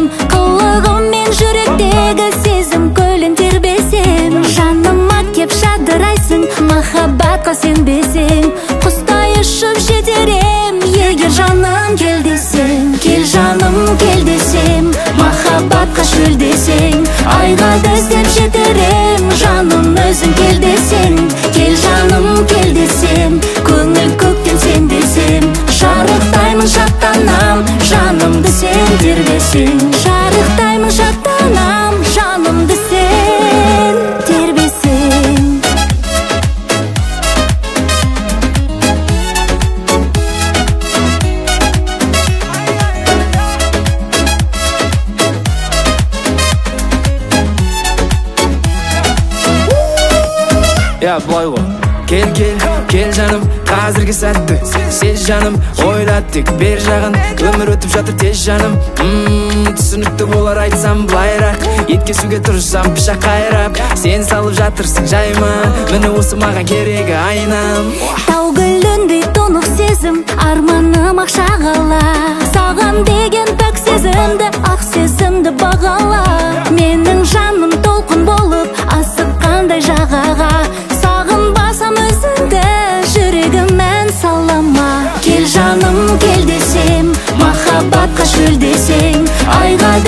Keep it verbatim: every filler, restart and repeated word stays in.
сезім, қылығым мен жүректегі сезім көлін тербесем. Жаныма кеп жадырайсың, махаббатқа сенбесең, құстай ұшып жетерем, егер жаным кел десең. Кел жаным кел десем, махаббатқа шөл десең, айға іздеп жетерем, жаным өзің кел десең. Кел жаным кел десем, көңіл көктем сен десем, шарықтаймын шаттанам, жанымды сен тербесең. Шарықтаймын шаттанам, жанымды сен тербесең. Я былай ғой, кел кел кел жаным, қазіргі сәтті сез жаным, ойлаттық бер жағын, өмір өтіп жатыр тез жаным. Ммм, түсінікті болар айтсам былайрақ, еткесуге тұрсам пышақ қайрап, сен салып жатырсың жайма, міне осы маған керегі айнам. Тау гүліндей тұнық сезім, арманым ақшағала, саған деген пәк сезімді, ақ сезімді бағала. Менің жаным толқын болып асыққандай жағаға, сағынбасам өзіңді жүрегім ән салама. Кел жаным кел десем, махаббатқа шөл десең, айға